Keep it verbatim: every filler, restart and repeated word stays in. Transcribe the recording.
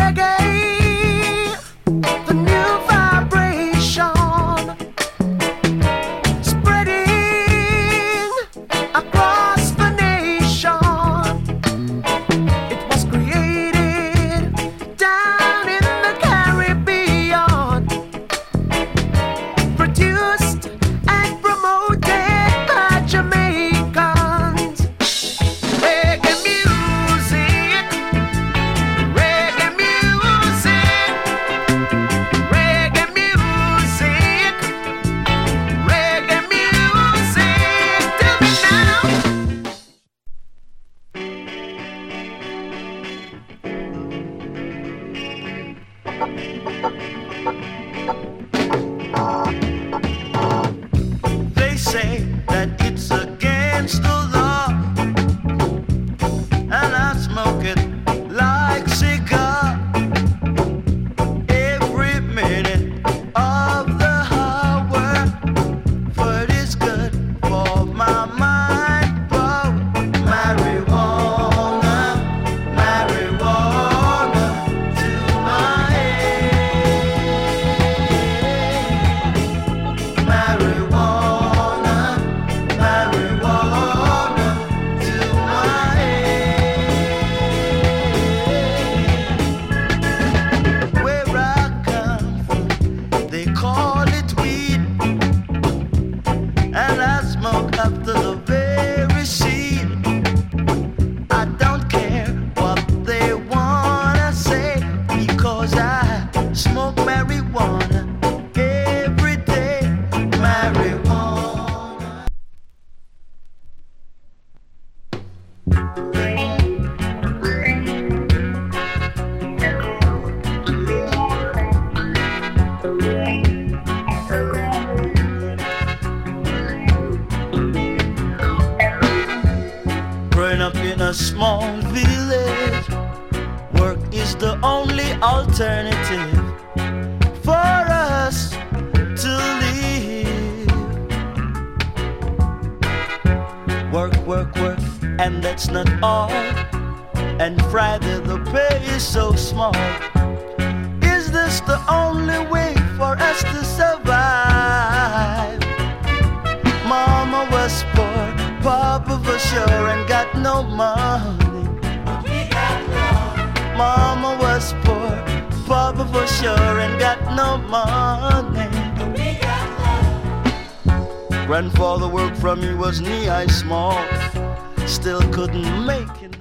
They say that it's against the law, and I smoke it like cigar every minute of the hour, for it is good for my mind. Whoa. Marijuana, marijuana to my head. Marijuana, marijuana to my head. Where I come from, they call it weed, and I smoke up to the very seed. I don't care what they wanna say, because I smoke marijuana every day. Marijuana. Growing up in a small village, work is the only alternative for us to live. Work, work, work, and that's not all. And Friday the pay is so small. Is this the only way for us to survive? Mama was poor, Papa was sure, and got no money. Mama was poor, Papa was sure, and got no money. Grandfather worked from he was knee-high small, still couldn't make it.